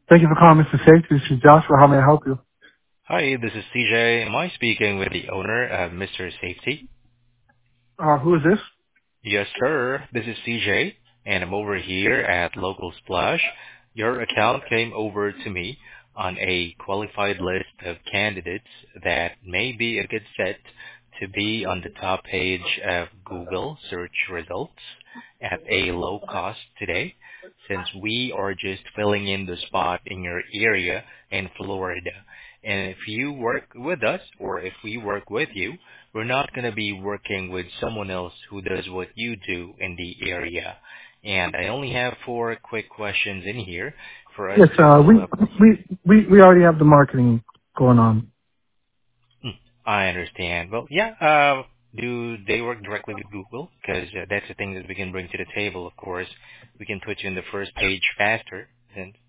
Thank you for calling Mr. Safety. This is Joshua. How may I help you? Hi, this is CJ. Am I speaking with the owner of Mr. Safety? Who is this? Yes, sir. This is CJ, and I'm over here at Local Splash. Your account came over to me on a qualified list of candidates that may be a good fit to be on the top page of Google search results at a low cost today, since we are just filling in the spot in your area in Florida. And if you work with us, or if we work with you, we're not going to be working with someone else who does what you do in the area. And I only have four quick questions in here for us Yes, to fill up. we already have the marketing going on. Hmm, I understand. Well, yeah, do they work directly with Google? Because that's the thing that we can bring to the table, of course. We can put you in the first page faster.